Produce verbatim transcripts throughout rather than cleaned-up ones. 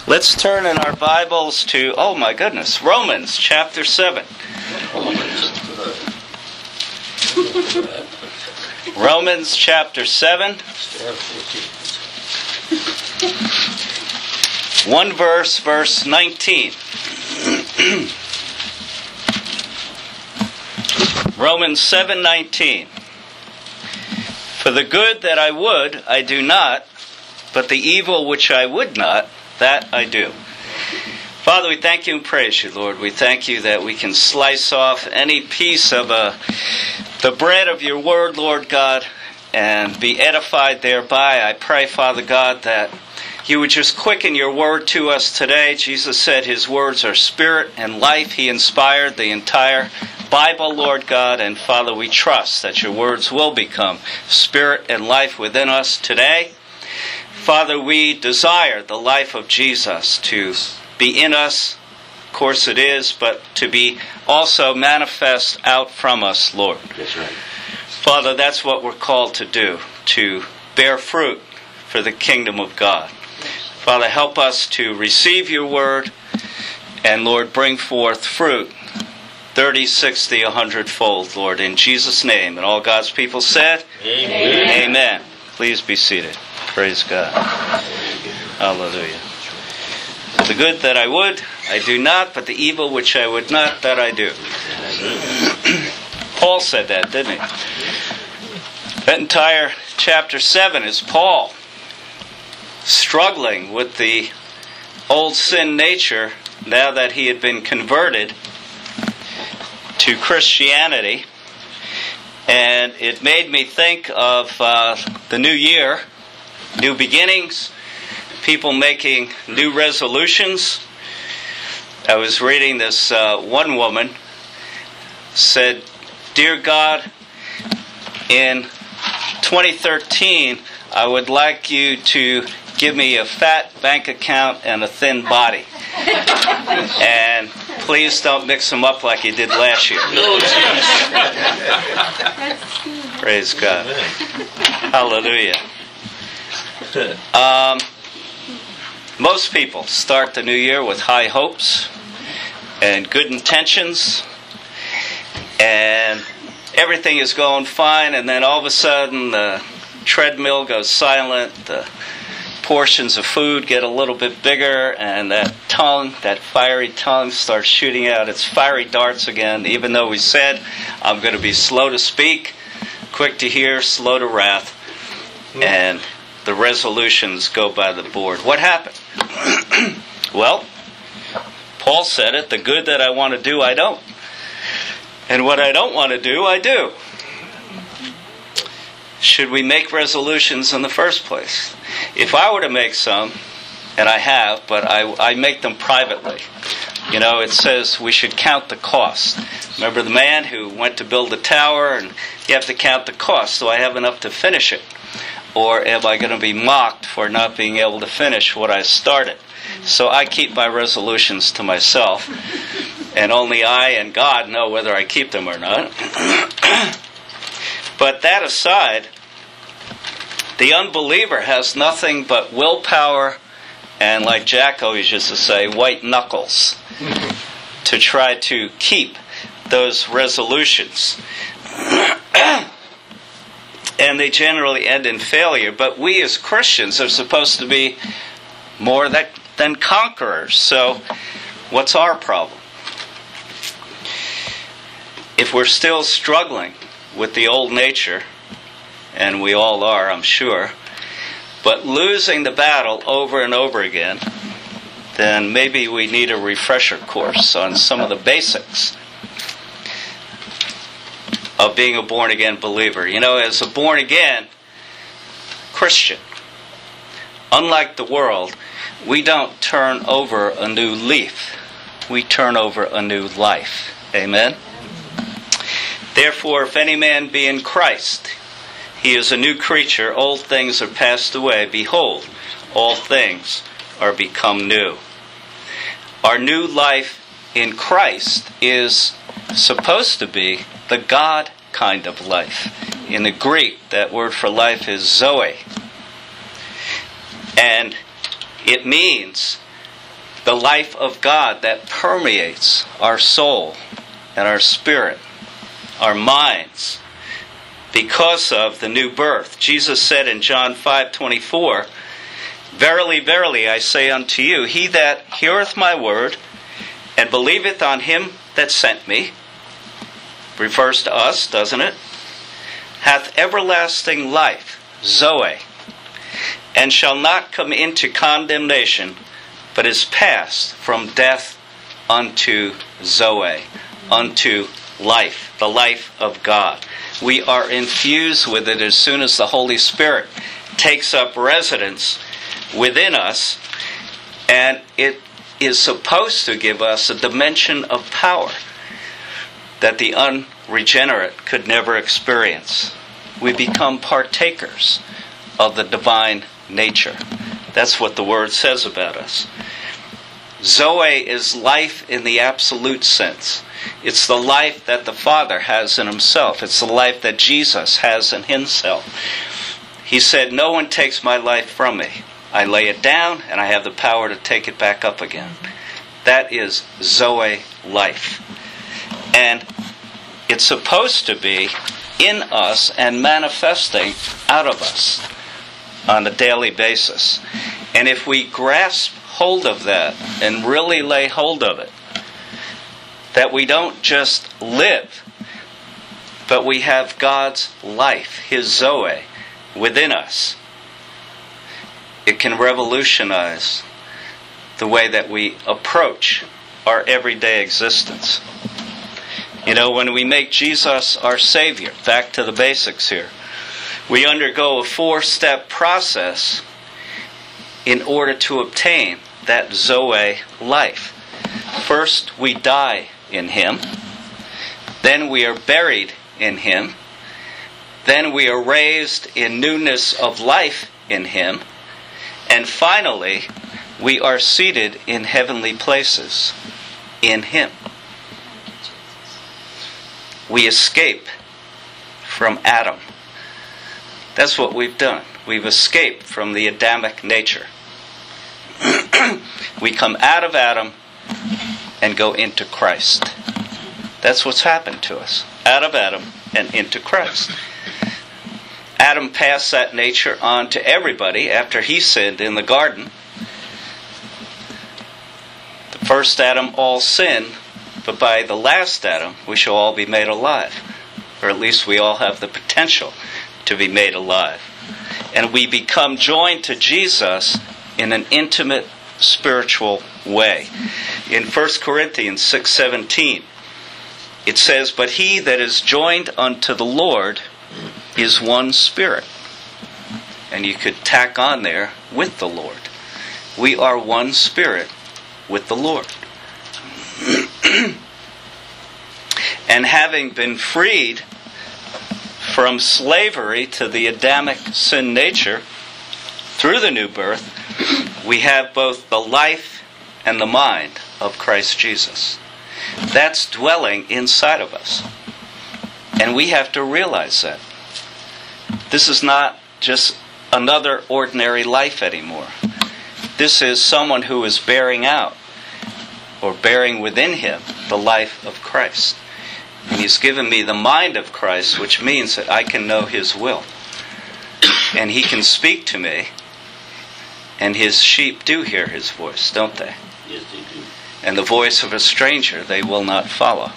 Let's turn in our Bibles to, oh my goodness, Romans chapter seven. Romans chapter seven. One verse, verse nineteen. Romans seven nineteen. For the good that I would, I do not, but the evil which I would not, that I do. Father, we thank you and praise you, Lord. We thank you that we can slice off any piece of uh, the bread of your word, Lord God, and be edified thereby. I pray, Father God, that you would just quicken your word to us today. Jesus said his words are spirit and life. He inspired the entire Bible, Lord God, and Father, we trust that your words will become spirit and life within us today. Father, we desire the life of Jesus to be in us. Of course it is, but to be also manifest out from us, Lord. That's right. Father, that's what we're called to do, to bear fruit for the kingdom of God. Father, help us to receive your word, and Lord, bring forth fruit, thirty, sixty, a hundredfold, Lord, in Jesus' name. And all God's people said, Amen. Amen. Please be seated. Praise God. Hallelujah. The good that I would, I do not, but the evil which I would not, that I do. Paul said that, didn't he? That entire chapter seven is Paul struggling with the old sin nature now that he had been converted to Christianity. And it made me think of uh, the new year, new beginnings, people making new resolutions. I was reading this, uh, one woman said, "Dear God, in twenty thirteen, I would like you to give me a fat bank account and a thin body. And please don't mix them up like you did last year." Praise God. Hallelujah. Um, most people start the new year with high hopes and good intentions, and everything is going fine, and then all of a sudden the treadmill goes silent, the portions of food get a little bit bigger, and that tongue, that fiery tongue, starts shooting out its fiery darts again, even though we said, I'm going to be slow to speak, quick to hear, slow to wrath, and the resolutions go by the board. What happened? Well, Paul said it, the good that I want to do, I don't. And what I don't want to do, I do. Should we make resolutions in the first place? If I were to make some, and I have, but I, I make them privately. You know, it says we should count the cost. Remember the man who went to build a tower, and you have to count the cost. Do I have enough to finish it? Or am I going to be mocked for not being able to finish what I started? So I keep my resolutions to myself, and only I and God know whether I keep them or not. But that aside, the unbeliever has nothing but willpower and, like Jack always used to say, white knuckles to try to keep those resolutions. And they generally end in failure. But we as Christians are supposed to be more that, than conquerors. So what's our problem? If we're still struggling with the old nature, and we all are, I'm sure, but losing the battle over and over again, then maybe we need a refresher course on some of the basics of being a born-again believer. You know, as a born-again Christian, unlike the world, we don't turn over a new leaf. We turn over a new life. Amen? Therefore, if any man be in Christ, he is a new creature. Old things are passed away. Behold, all things are become new. Our new life in Christ is supposed to be the God kind of life. In the Greek, that word for life is zoe. And it means the life of God that permeates our soul and our spirit, our minds, because of the new birth. Jesus said in John five twenty-four, "Verily, verily, I say unto you, he that heareth my word, and believeth on him that sent me," refers to us, doesn't it? "hath everlasting life," Zoe, "and shall not come into condemnation, but is passed from death unto Zoe," unto life, the life of God. We are infused with it as soon as the Holy Spirit takes up residence within us, and it is supposed to give us a dimension of power that the unregenerate could never experience. We become partakers of the divine nature. That's what the Word says about us. Zoe is life in the absolute sense. It's the life that the Father has in himself. It's the life that Jesus has in himself. He said, "No one takes my life from me. I lay it down, and I have the power to take it back up again." That is Zoe life. And it's supposed to be in us and manifesting out of us on a daily basis. And if we grasp hold of that and really lay hold of it, that we don't just live, but we have God's life, His Zoe, within us, it can revolutionize the way that we approach our everyday existence. You know, when we make Jesus our Savior, back to the basics here, we undergo a four-step process in order to obtain that Zoe life. First, we die in Him. Then we are buried in Him. Then we are raised in newness of life in Him. And finally, we are seated in heavenly places in Him. We escape from Adam. That's what we've done. We've escaped from the Adamic nature. We come out of Adam and go into Christ. That's what's happened to us. Out of Adam and into Christ. Adam passed that nature on to everybody after he sinned in the garden. The first Adam all sinned, but by the last Adam we shall all be made alive. Or at least we all have the potential to be made alive. And we become joined to Jesus in an intimate spiritual way. In First Corinthians six seventeen, it says, "But he that is joined unto the Lord is one spirit." And you could tack on there, with the Lord. We are one spirit with the Lord. And having been freed from slavery to the Adamic sin nature through the new birth, we have both the life and the mind of Christ Jesus. That's dwelling inside of us. And we have to realize that. This is not just another ordinary life anymore. This is someone who is bearing out, or bearing within him, the life of Christ. And He's given me the mind of Christ, which means that I can know His will. And He can speak to me. And His sheep do hear His voice, don't they? Yes, they do. And the voice of a stranger they will not follow.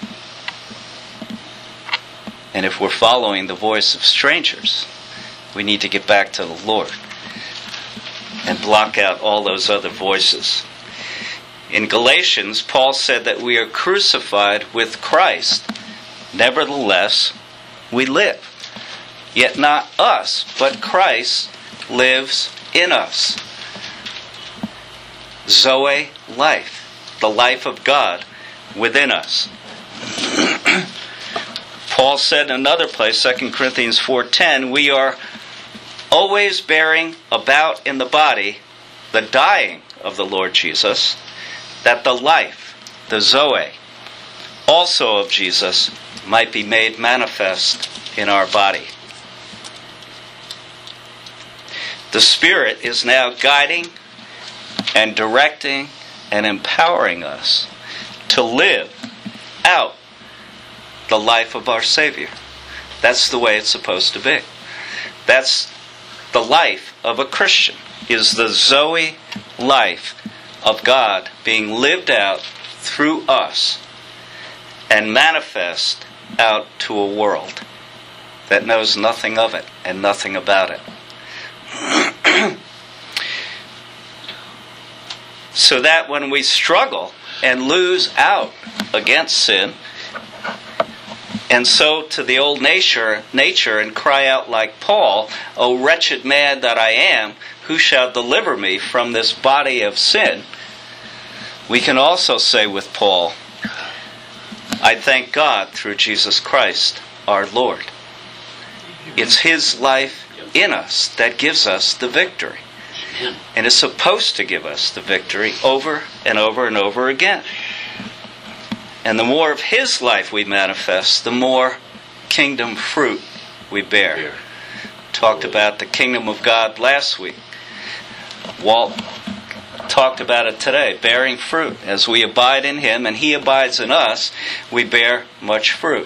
And if we're following the voice of strangers, we need to get back to the Lord and block out all those other voices. In Galatians, Paul said that we are crucified with Christ. Nevertheless, we live. Yet not us, but Christ lives in us. Zoe life, the life of God within us. Paul said in another place, Second Corinthians four ten, we are always bearing about in the body the dying of the Lord Jesus, that the life, the Zoe, also of Jesus, might be made manifest in our body. The Spirit is now guiding and directing and empowering us to live out the life of our Savior. That's the way it's supposed to be. That's the life of a Christian, is the Zoe life of God being lived out through us and manifest out to a world that knows nothing of it and nothing about it. So that when we struggle and lose out against sin, and so to the old nature, nature and cry out like Paul, "O wretched man that I am, who shall deliver me from this body of sin?" we can also say with Paul, "I thank God through Jesus Christ our Lord." It's His life in us that gives us the victory. And is supposed to give us the victory over and over and over again. And the more of His life we manifest, the more kingdom fruit we bear. Talked about the kingdom of God last week. Walt talked about it today, bearing fruit. As we abide in Him and He abides in us, we bear much fruit.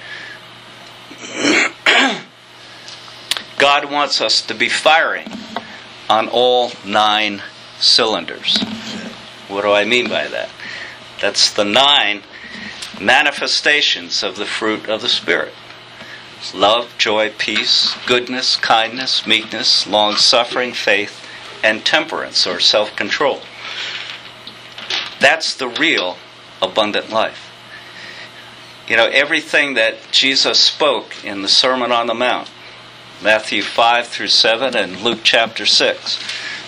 God wants us to be firing on all nine cylinders. What do I mean by that? That's the nine manifestations of the fruit of the Spirit. Love, joy, peace, goodness, kindness, meekness, long-suffering, faith, and temperance or self-control. That's the real abundant life. You know, everything that Jesus spoke in the Sermon on the Mount, Matthew five through seven and Luke chapter six,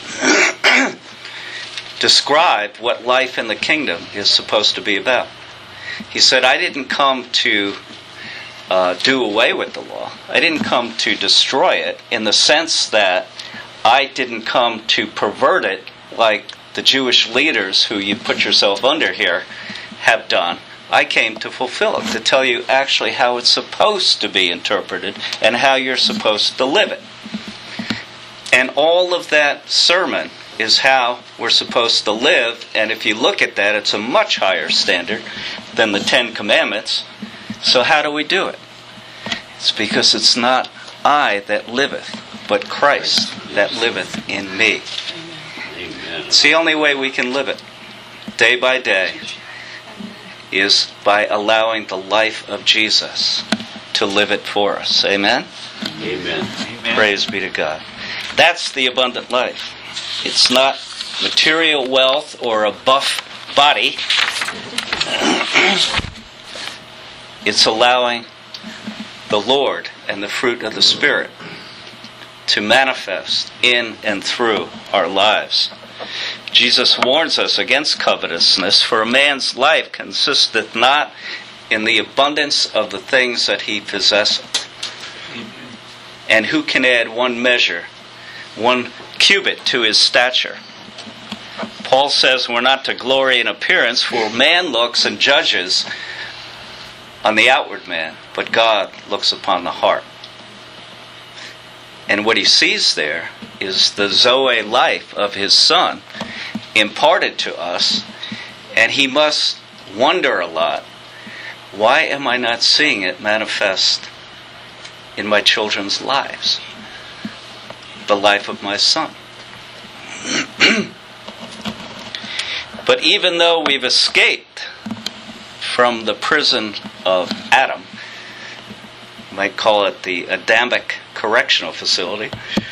describe what life in the kingdom is supposed to be about. He said, I didn't come to uh, do away with the law. I didn't come to destroy it in the sense that I didn't come to pervert it like the Jewish leaders who you put yourself under here have done. I came to fulfill it, to tell you actually how it's supposed to be interpreted and how you're supposed to live it. And all of that sermon is how we're supposed to live, and if you look at that, it's a much higher standard than the Ten Commandments. So how do we do it? It's because it's not I that liveth, but Christ that liveth in me. It's the only way we can live it, day by day, is by allowing the life of Jesus to live it for us. Amen? Amen. Amen. Praise be to God. That's the abundant life. It's not material wealth or a buff body. It's allowing the Lord and the fruit of the Spirit to manifest in and through our lives. Jesus warns us against covetousness, for a man's life consisteth not in the abundance of the things that he possesseth. And who can add one measure, one cubit to his stature? Paul says we're not to glory in appearance, for man looks and judges on the outward man, but God looks upon the heart. And what he sees there is the Zoe life of his Son imparted to us, and he must wonder a lot, why am I not seeing it manifest in my children's lives? The life of my Son. But even though we've escaped from the prison of Adam, you might call it the Adamic Correctional Facility,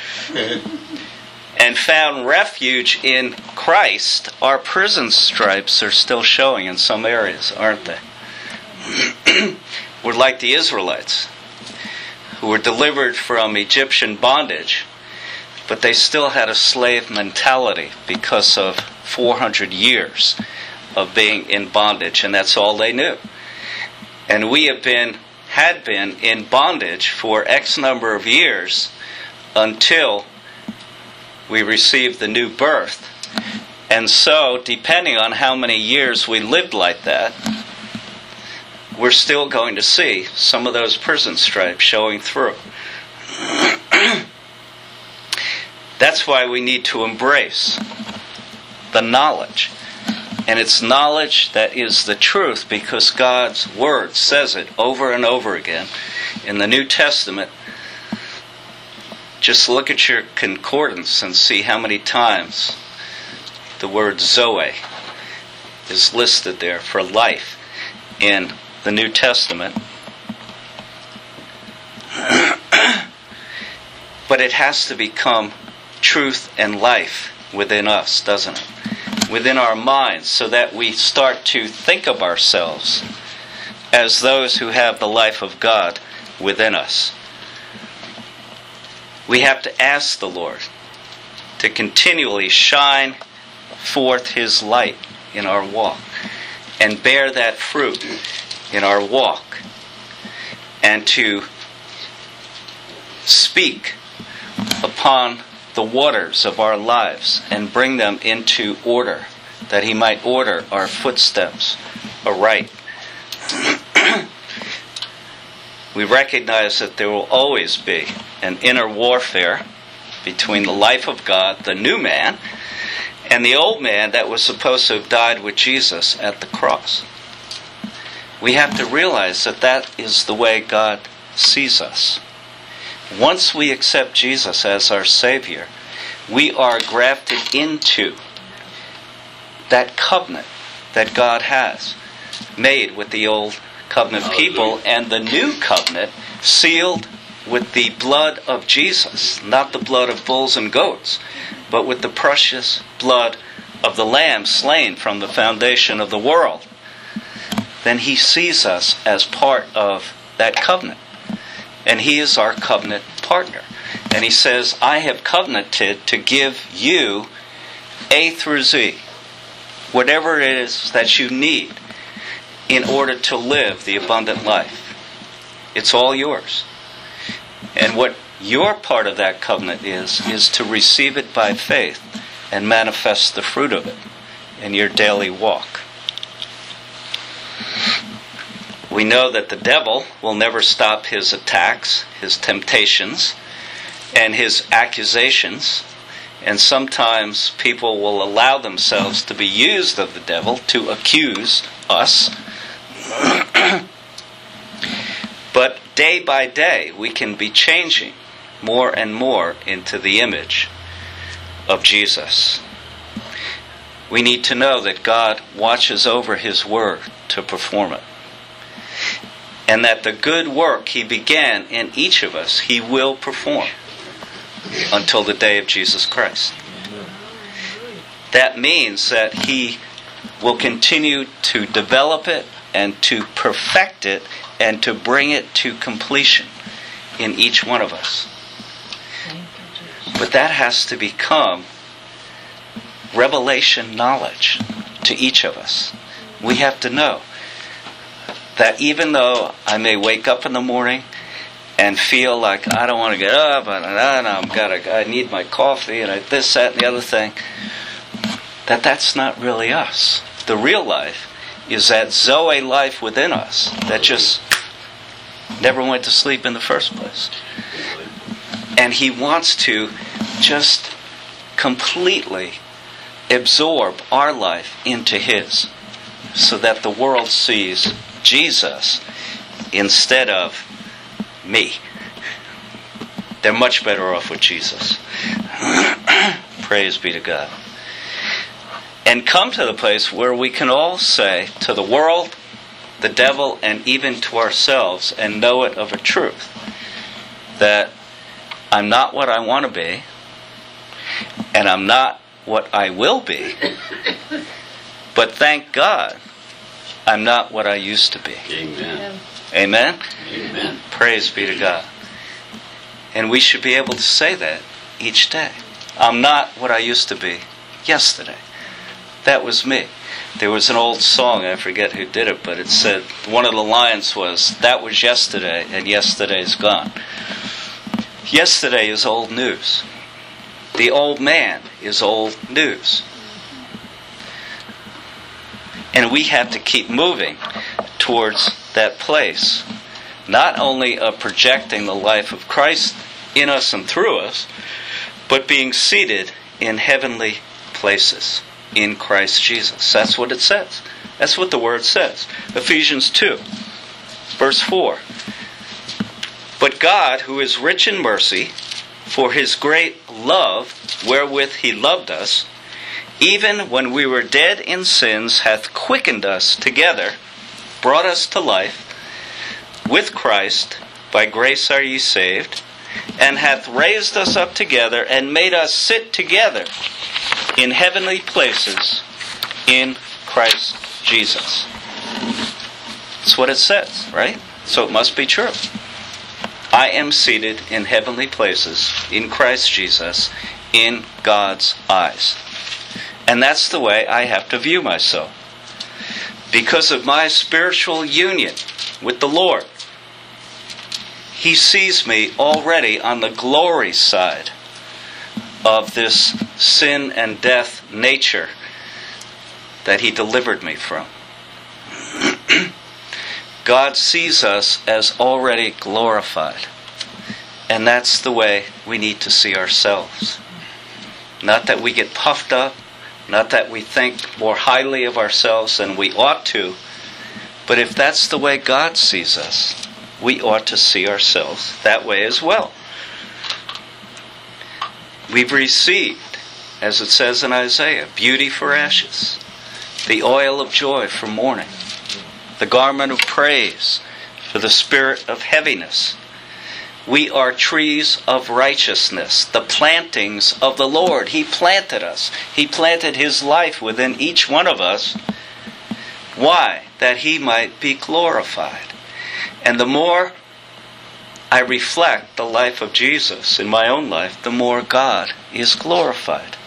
and found refuge in Christ, our prison stripes are still showing in some areas, aren't they? We're like the Israelites, who were delivered from Egyptian bondage, but they still had a slave mentality because of four hundred years of being in bondage, and that's all they knew. And we have been, had been in bondage for X number of years until we received the new birth. And so, depending on how many years we lived like that, we're still going to see some of those prison stripes showing through. That's why we need to embrace the knowledge And it's knowledge that is the truth because God's Word says it over and over again. In the New Testament, just look at your concordance and see how many times the word Zoe is listed there for life in the New Testament. But it has to become truth and life within us, doesn't it? Within our minds, so that we start to think of ourselves as those who have the life of God within us. We have to ask the Lord to continually shine forth His light in our walk and bear that fruit in our walk, and to speak upon the waters of our lives and bring them into order, that He might order our footsteps aright. We recognize that there will always be an inner warfare between the life of God, the new man, and the old man that was supposed to have died with Jesus at the cross. We have to realize that that is the way God sees us. Once we accept Jesus as our Savior, we are grafted into that covenant that God has made with the old covenant people, and the new covenant sealed with the blood of Jesus, not the blood of bulls and goats, but with the precious blood of the Lamb slain from the foundation of the world. Then He sees us as part of that covenant, and He is our covenant partner. And He says, I have covenanted to give you A through Z, whatever it is that you need in order to live the abundant life. It's all yours. And what your part of that covenant is, is to receive it by faith and manifest the fruit of it in your daily walk. We know that the devil will never stop his attacks, his temptations, and his accusations. And sometimes people will allow themselves to be used of the devil to accuse us. But day by day, we can be changing more and more into the image of Jesus. We need to know that God watches over His Word to perform it. And that the good work He began in each of us, He will perform until the day of Jesus Christ. That means that He will continue to develop it and to perfect it and to bring it to completion in each one of us. But that has to become revelation knowledge to each of us. We have to know that even though I may wake up in the morning and feel like I don't want to get up, and I'm gotta, I need my coffee, and I, this, that, and the other thing, that that's not really us. The real life is that Zoe life within us that just never went to sleep in the first place. And He wants to just completely absorb our life into His, so that the world sees Jesus instead of me. They're much better off with Jesus. Praise be to God. And come to the place where we can all say to the world, the devil, and even to ourselves, and know it of a truth, that I'm not what I want to be, and I'm not what I will be, but thank God I'm not what I used to be. Amen. Amen? Amen. Praise be to God. And we should be able to say that each day. I'm not what I used to be yesterday. That was me. There was an old song, I forget who did it, but it said, one of the lines was, that was yesterday, and yesterday's gone. Yesterday is old news. The old man is old news. And we have to keep moving towards that place, not only of projecting the life of Christ in us and through us, but being seated in heavenly places. in Christ Jesus. That's what it says. That's what the Word says. Ephesians two, verse four. But God, who is rich in mercy, for His great love wherewith He loved us, even when we were dead in sins, hath quickened us together, brought us to life with Christ. By grace are ye saved, and hath raised us up together, and made us sit together in heavenly places in Christ Jesus. That's what it says, right? So it must be true. I am seated in heavenly places in Christ Jesus in God's eyes. And that's the way I have to view myself. Because of my spiritual union with the Lord, He sees me already on the glory side of this sin and death nature that He delivered me from. God sees us as already glorified. And that's the way we need to see ourselves. Not that we get puffed up, not that we think more highly of ourselves than we ought to, but if that's the way God sees us, we ought to see ourselves that way as well. We've received, as it says in Isaiah, beauty for ashes, the oil of joy for mourning, the garment of praise for the spirit of heaviness. We are trees of righteousness, the plantings of the Lord. He planted us. He planted His life within each one of us. Why? That He might be glorified. And the more I reflect the life of Jesus in my own life, the more God is glorified.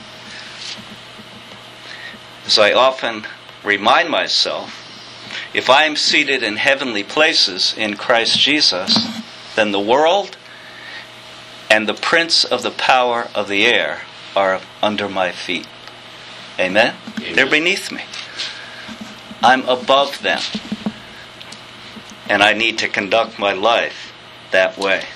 As I often remind myself, if I am seated in heavenly places in Christ Jesus, then the world and the prince of the power of the air are under my feet. Amen? Amen. They're beneath me. I'm above them. And I need to conduct my life that way.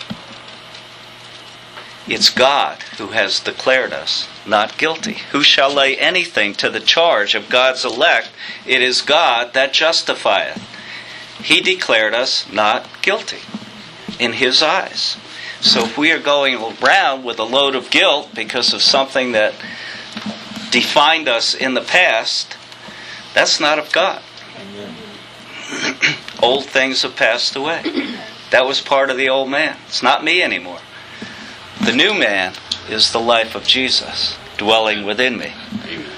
It's God who has declared us not guilty. Who shall lay anything to the charge of God's elect? It is God that justifieth. He declared us not guilty in His eyes. So if we are going around with a load of guilt because of something that defined us in the past, that's not of God. Amen. Old things have passed away. That was part of the old man. It's not me anymore. The new man is the life of Jesus dwelling within me. Amen.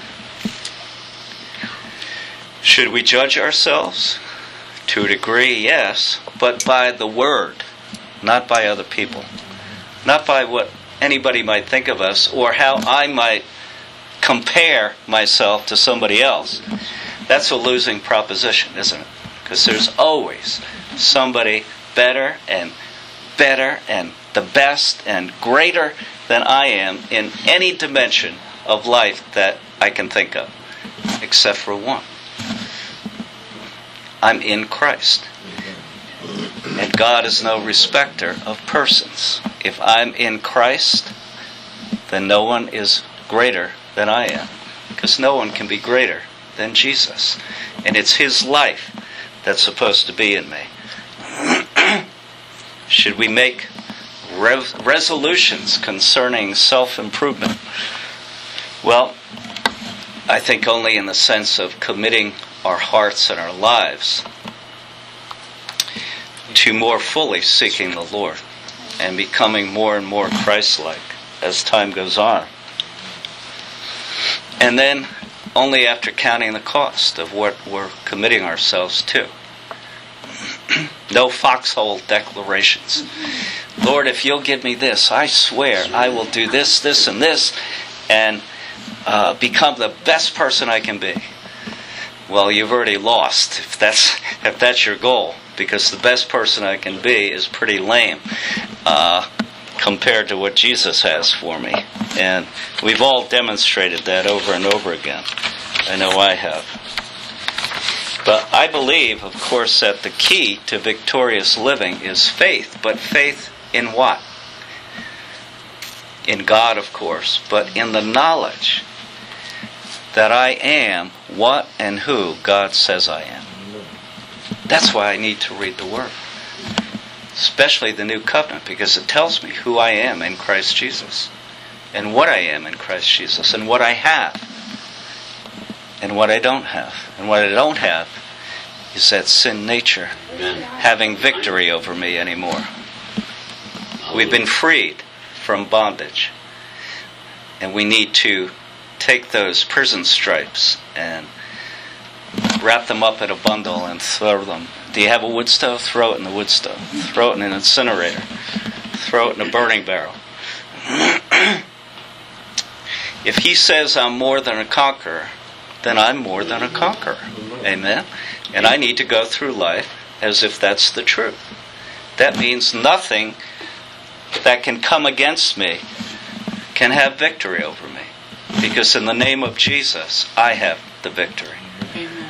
Should we judge ourselves? To a degree, yes, but by the Word, not by other people. Not by what anybody might think of us or how I might compare myself to somebody else. That's a losing proposition, isn't it? Because there's always somebody better and better and the best and greater than I am in any dimension of life that I can think of, except for one. I'm in Christ. And God is no respecter of persons. If I'm in Christ, then no one is greater than I am. Because no one can be greater than Jesus. And it's His life that's supposed to be in me. Should we make re- resolutions concerning self-improvement? Well, I think only in the sense of committing our hearts and our lives to more fully seeking the Lord and becoming more and more Christ-like as time goes on. And then only after counting the cost of what we're committing ourselves to. No foxhole declarations. Lord, if you'll give me this, I swear I will do this, this, and this, and uh, become the best person I can be. Well, you've already lost if that's if that's your goal, because the best person I can be is pretty lame uh, compared to what Jesus has for me. And we've all demonstrated that over and over again. I know I have. But I believe, of course, that the key to victorious living is faith. But faith in what? In God, of course, but in the knowledge that I am what and who God says I am. That's why I need to read the Word. Especially the New Covenant, because it tells me who I am in Christ Jesus. And what I am in Christ Jesus. And what I have. And what I don't have. And what I don't have is that sin nature Amen. Having victory over me anymore. We've been freed from bondage. And we need to take those prison stripes and wrap them up in a bundle and throw them. Do you have a wood stove? Throw it in the wood stove. Throw it in an incinerator. Throw it in a burning barrel. If he says I'm more than a conqueror, then I'm more than a conqueror. Amen? And I need to go through life as if that's the truth. That means nothing that can come against me can have victory over me. Because in the name of Jesus, I have the victory. Amen.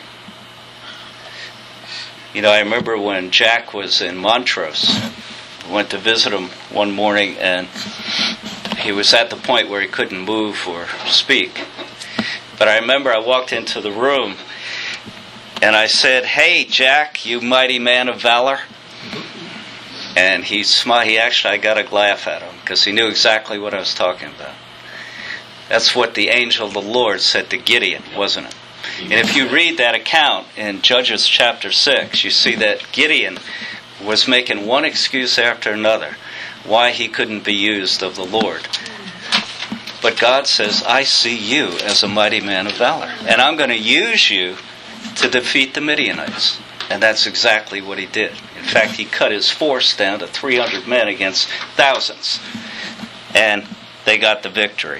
You know, I remember when Jack was in Montrose, I went to visit him one morning, and he was at the point where he couldn't move or speak. But I remember I walked into the room, and I said, "Hey, Jack, you mighty man of valor." And he smiled. He actually, I got a laugh at him, because he knew exactly what I was talking about. That's what the angel of the Lord said to Gideon, wasn't it? And if you read that account in Judges chapter six, you see that Gideon was making one excuse after another why he couldn't be used of the Lord. But God says, I see you as a mighty man of valor, and I'm going to use you to defeat the Midianites. And that's exactly what he did. In fact, he cut his force down to three hundred men against thousands. And they got the victory.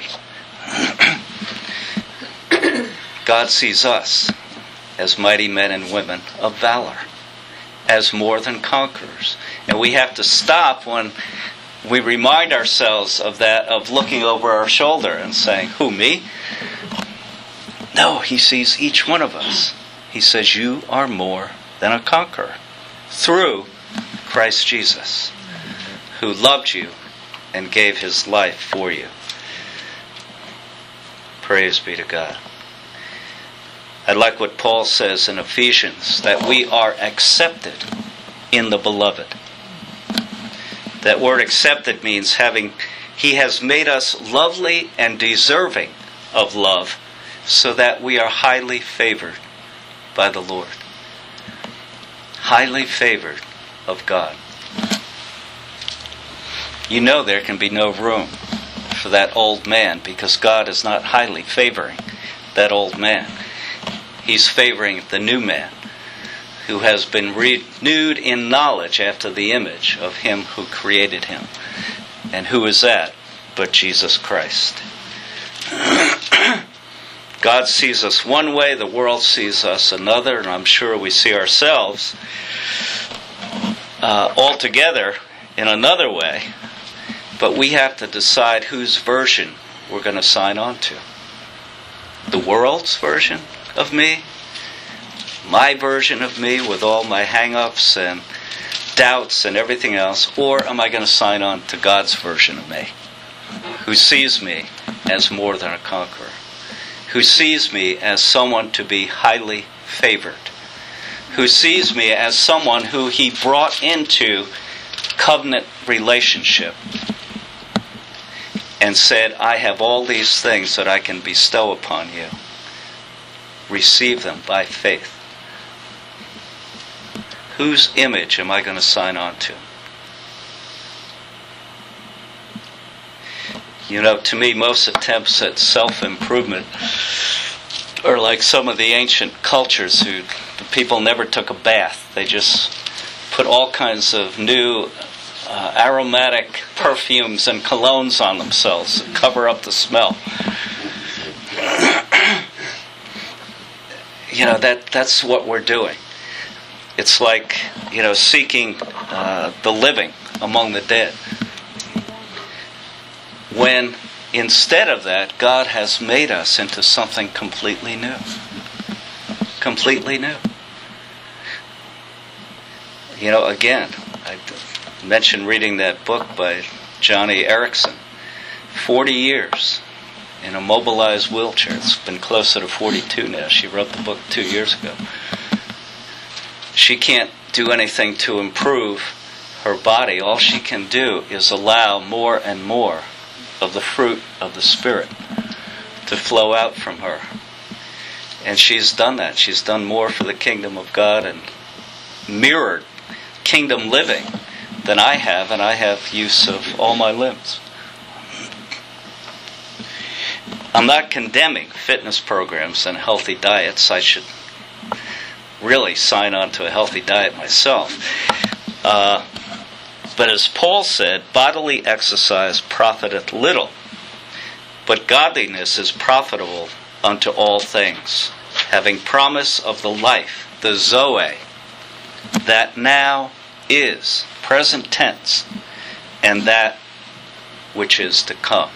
God sees us as mighty men and women of valor, as more than conquerors. And we have to stop when we remind ourselves of that, of looking over our shoulder and saying, who, me? No, he sees each one of us. He says, you are more than a conqueror through Christ Jesus, who loved you and gave his life for you. Praise be to God. I like what Paul says in Ephesians, that we are accepted in the beloved. That word accepted means having, he has made us lovely and deserving of love, so that we are highly favored by the Lord. Highly favored of God. You know there can be no room for that old man, because God is not highly favoring that old man. He's favoring the new man, who has been renewed in knowledge after the image of him who created him. And who is that but Jesus Christ? God sees us one way, the world sees us another, and I'm sure we see ourselves uh, altogether in another way. But we have to decide whose version we're going to sign on to. The world's version of me? My version of me with all my hang-ups and doubts and everything else? Or am I going to sign on to God's version of me, who sees me as more than a conqueror, who sees me as someone to be highly favored, who sees me as someone who he brought into covenant relationship and said, I have all these things that I can bestow upon you. Receive them by faith. Whose image am I going to sign on to? You know, to me, most attempts at self-improvement are like some of the ancient cultures who the people never took a bath. They just put all kinds of new uh, aromatic perfumes and colognes on themselves to cover up the smell. You know, that that's what we're doing. It's like, you know, seeking uh, the living among the dead. When instead of that, God has made us into something completely new. Completely new. You know, again, I mentioned reading that book by Johnny Erickson. Forty years in a mobilized wheelchair. It's been closer to forty-two now. She wrote the book two years ago. She can't do anything to improve her body. All she can do is allow more and more of the fruit of the Spirit to flow out from her. And she's done that. She's done more for the kingdom of God and mirrored kingdom living than I have, and I have use of all my limbs. I'm not condemning fitness programs and healthy diets. I should really sign on to a healthy diet myself. Uh, but as Paul said, bodily exercise profiteth little, but godliness is profitable unto all things, having promise of the life, the Zoe, that now is, present tense, and that which is to come.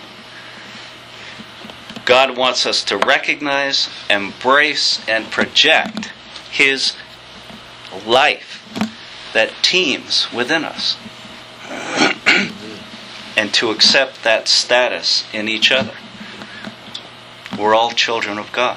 God wants us to recognize, embrace, and project His life that teems within us, and to accept that status in each other. We're all children of God.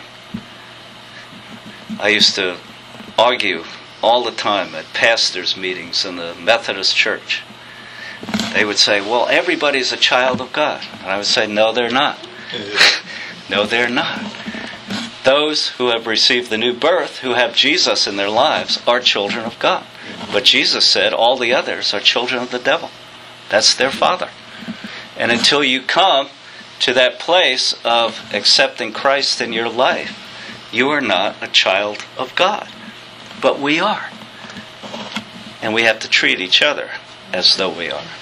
I used to argue all the time at pastors' meetings in the Methodist Church. They would say, well, everybody's a child of God. And I would say, no, they're not. No, they're not. Those who have received the new birth, who have Jesus in their lives, are children of God. But Jesus said all the others are children of the devil. That's their father. And until you come to that place of accepting Christ in your life, you are not a child of God. But we are. And we have to treat each other as though we are.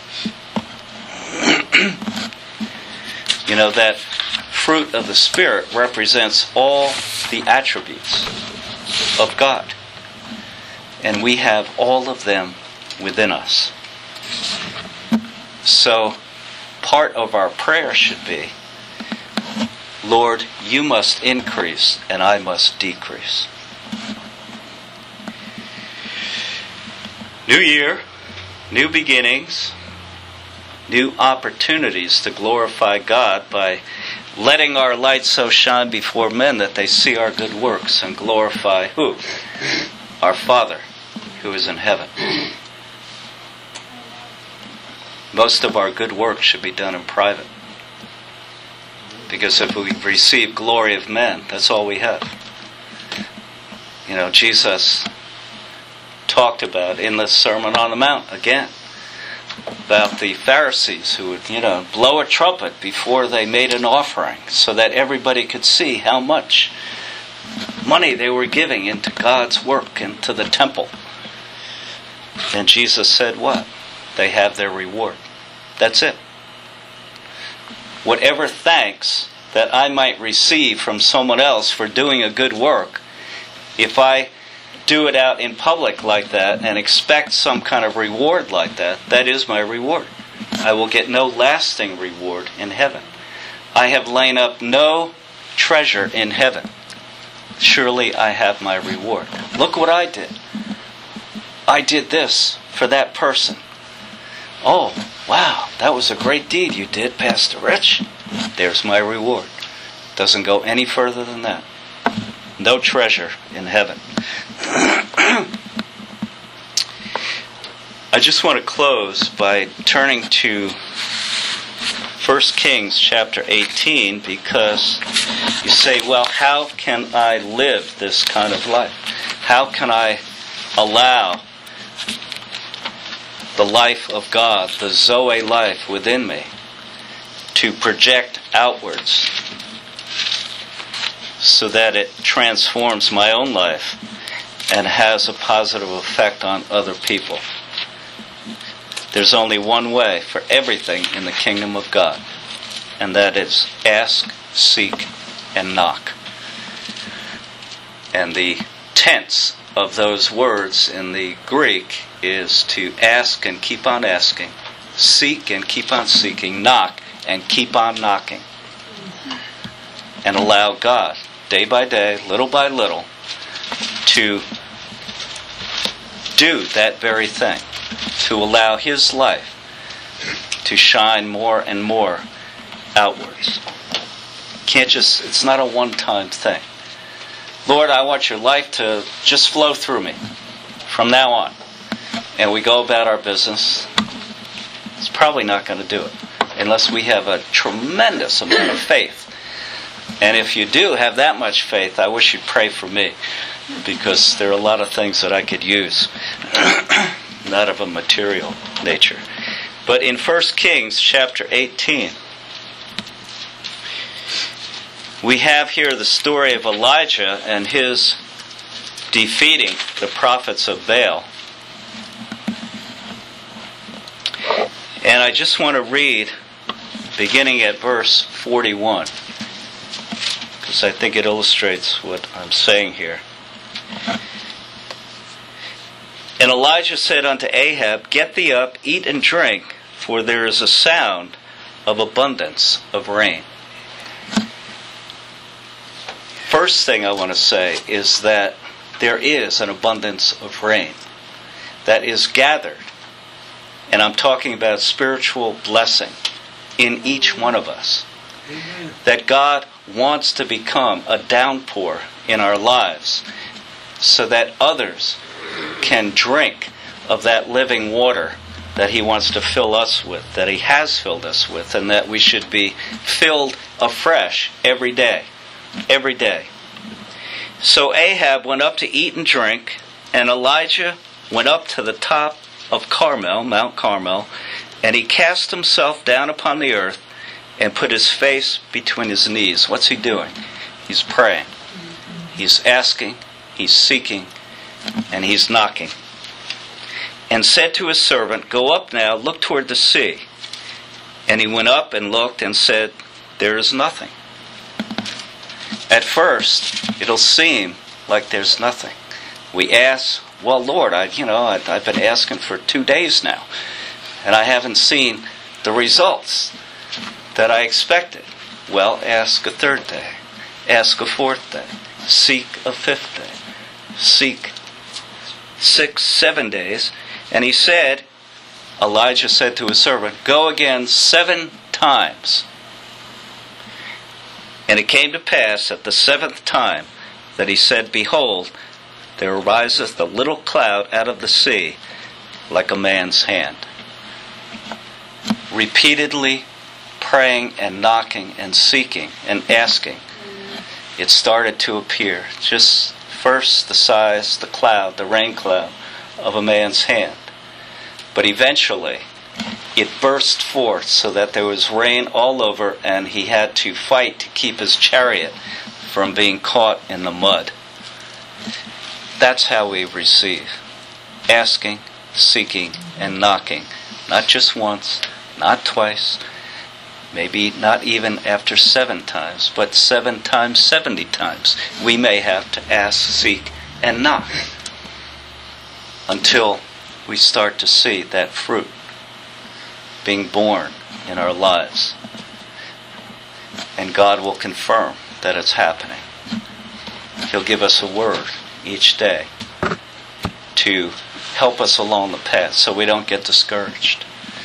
You know, that fruit of the Spirit represents all the attributes of God. And we have all of them within us. So, part of our prayer should be, Lord, you must increase and I must decrease. New year, new beginnings, new opportunities to glorify God by letting our light so shine before men that they see our good works and glorify who? Our Father who is in heaven. Most of our good work should be done in private. Because if we receive glory of men, that's all we have. You know, Jesus talked about in the Sermon on the Mount again about the Pharisees who would, you know, blow a trumpet before they made an offering so that everybody could see how much money they were giving into God's work, into the temple. And Jesus said what? They have their reward. That's it. Whatever thanks that I might receive from someone else for doing a good work, if I do it out in public like that and expect some kind of reward like that, that is my reward. I will get no lasting reward in heaven. I have laid up no treasure in heaven. Surely I have my reward. Look what I did. I did this for that person. Oh, wow, that was a great deed you did, Pastor Rich. There's my reward. Doesn't go any further than that. No treasure in heaven. I just want to close by turning to First Kings chapter eighteen, because you say, well, how can I live this kind of life? How can I allow the life of God, the Zoe life within me, to project outwards so that it transforms my own life and has a positive effect on other people? There's only one way for everything in the kingdom of God, and that is ask, seek, and knock. And the tense of those words in the Greek is to ask and keep on asking, seek and keep on seeking, knock and keep on knocking. And allow God, day by day, little by little, to do that very thing. To allow His life to shine more and more outwards. Can't just, it's not a one-time thing. Lord, I want your life to just flow through me from now on. And we go about our business. It's probably not going to do it unless we have a tremendous amount of faith. And if you do have that much faith, I wish you'd pray for me, because there are a lot of things that I could use, not of a material nature. But in First Kings chapter eighteen, we have here the story of Elijah and his defeating the prophets of Baal. And I just want to read, beginning at verse forty-one, because I think it illustrates what I'm saying here. And Elijah said unto Ahab, Get thee up, eat and drink, for there is a sound of abundance of rain. First thing I want to say is that there is an abundance of rain that is gathered. And I'm talking about spiritual blessing in each one of us. Amen. That God wants to become a downpour in our lives so that others can drink of that living water that He wants to fill us with, that He has filled us with, and that we should be filled afresh every day. Every day. So Ahab went up to eat and drink, and Elijah went up to the top of Carmel, Mount Carmel, and he cast himself down upon the earth and put his face between his knees. What's he doing? He's praying. He's asking, he's seeking, and he's knocking. And said to his servant, Go up now, look toward the sea. And he went up and looked and said, There is nothing. At first, it'll seem like there's nothing. We ask, well, Lord, I, you know, I, I've been asking for two days now, and I haven't seen the results that I expected. Well, ask a third day. Ask a fourth day. Seek a fifth day. Seek six, seven days. And he said, Elijah said to his servant, Go again seven times. And it came to pass at the seventh time that he said, Behold, there ariseth a little cloud out of the sea, like a man's hand. Repeatedly praying and knocking and seeking and asking, it started to appear. Just first the size, the cloud, the rain cloud of a man's hand. But eventually it burst forth so that there was rain all over, and he had to fight to keep his chariot from being caught in the mud. That's how we receive. Asking, seeking, and knocking. Not just once, not twice, maybe not even after seven times, but seven times, seventy times. We may have to ask, seek, and knock until we start to see that fruit being born in our lives. And God will confirm that it's happening. He'll give us a word each day to help us along the path so we don't get discouraged.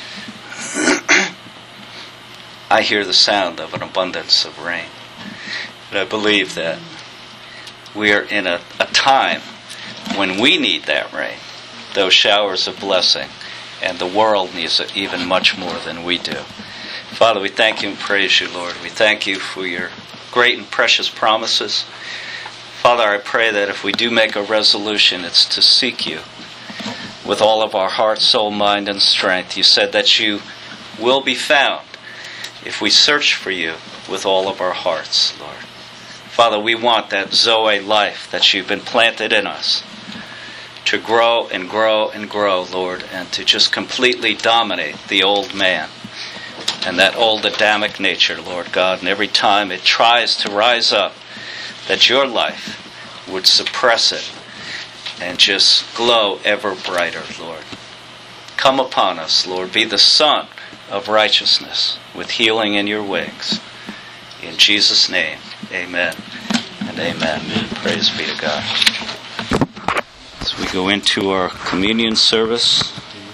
I hear the sound of an abundance of rain. But I believe that we are in a, a time when we need that rain, those showers of blessing, and the world needs it even much more than we do. Father, we thank you and praise you, Lord. We thank you for your great and precious promises. Father, I pray that if we do make a resolution, it's to seek you with all of our heart, soul, mind, and strength. You said that you will be found if we search for you with all of our hearts, Lord. Father, we want that Zoe life that you've been planted in us to grow and grow and grow, Lord, and to just completely dominate the old man and that old Adamic nature, Lord God. And every time it tries to rise up, that your life would suppress it and just glow ever brighter, Lord. Come upon us, Lord. Be the sun of righteousness with healing in your wings. In Jesus' name, amen and amen. Praise be to God. As we go into our communion service,